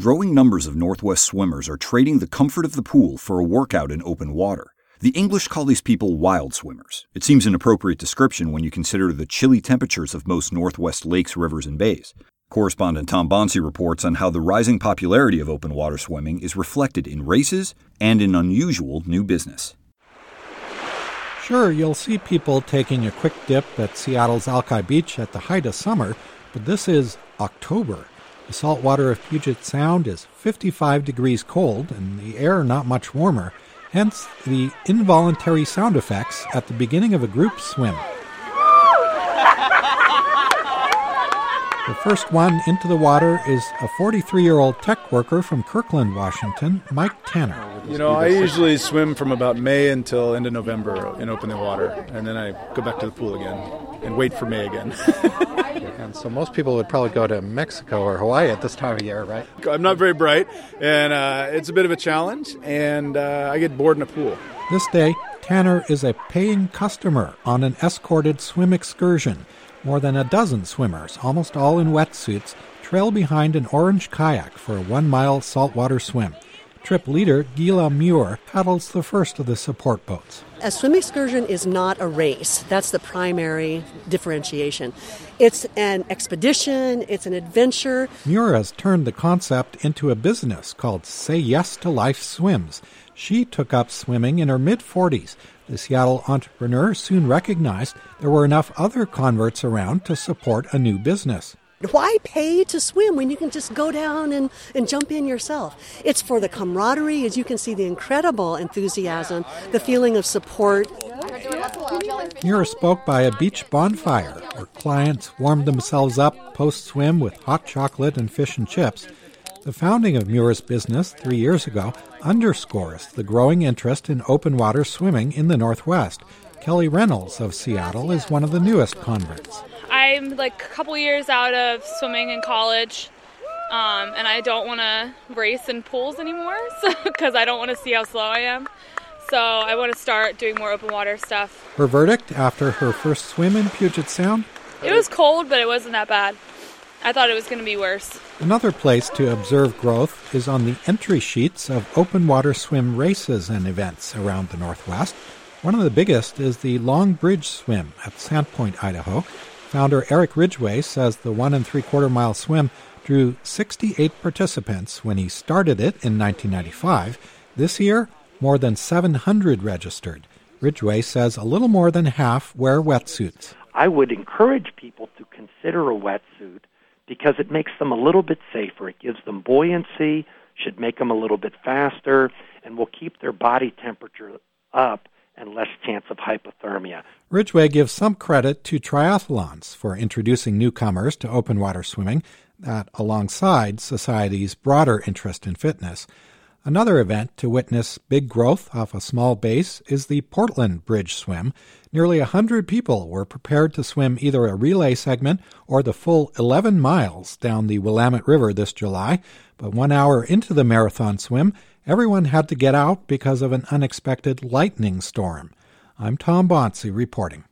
growing numbers of Northwest swimmers are trading the comfort of the pool for a workout in open water. The English call these people wild swimmers. It seems an appropriate description when you consider the chilly temperatures of most Northwest lakes, rivers, and bays. Correspondent Tom Bonsi reports on how the rising popularity of open water swimming is reflected in races and in unusual new business. Sure, you'll see people taking a quick dip at Seattle's Alki Beach at the height of summer, but this is October. The salt water of Puget Sound is 55 degrees cold and the air not much warmer, hence the involuntary sound effects at the beginning of a group swim. The first one into the water is a 43-year-old tech worker from Kirkland, Washington, Mike Tanner. I usually swim from about May until end of November in open water, and then I go back to the pool again and wait for May again. And so most people would probably go to Mexico or Hawaii at this time of year, right? I'm not very bright, and it's a bit of a challenge, and I get bored in a pool. This day, Tanner is a paying customer on an escorted swim excursion. More than a dozen swimmers, almost all in wetsuits, trail behind an orange kayak for a 1-mile saltwater swim. Trip leader Gila Muir paddles the first of the support boats. A swim excursion is not a race. That's the primary differentiation. It's an expedition. It's an adventure. Muir has turned the concept into a business called Say Yes to Life Swims. She took up swimming in her mid-40s. The Seattle entrepreneur soon recognized there were enough other converts around to support a new business. Why pay to swim when you can just go down and jump in yourself? It's for the camaraderie, as you can see the incredible enthusiasm, the feeling of support. Muir spoke by a beach bonfire where clients warmed themselves up post-swim with hot chocolate and fish and chips. The founding of Muir's business 3 years ago underscores the growing interest in open water swimming in the Northwest. Kelly Reynolds of Seattle is one of the newest converts. I'm a couple years out of swimming in college, and I don't want to race in pools anymore because I don't want to see how slow I am. So I want to start doing more open water stuff. Her verdict after her first swim in Puget Sound? It was cold, but it wasn't that bad. I thought it was going to be worse. Another place to observe growth is on the entry sheets of open water swim races and events around the Northwest. One of the biggest is the Long Bridge Swim at Sandpoint, Idaho. Founder Eric Ridgway says the 1 3/4-mile swim drew 68 participants when he started it in 1995. This year, more than 700 registered. Ridgway says a little more than half wear wetsuits. I would encourage people to consider a wetsuit because it makes them a little bit safer. It gives them buoyancy, should make them a little bit faster, and will keep their body temperature up and less chance of hypothermia. Ridgway gives some credit to triathlons for introducing newcomers to open water swimming, that alongside society's broader interest in fitness. Another event to witness big growth off a small base is the Portland Bridge Swim. Nearly 100 people were prepared to swim either a relay segment or the full 11 miles down the Willamette River this July. But 1 hour into the marathon swim, everyone had to get out because of an unexpected lightning storm. I'm Tom Bonsi reporting.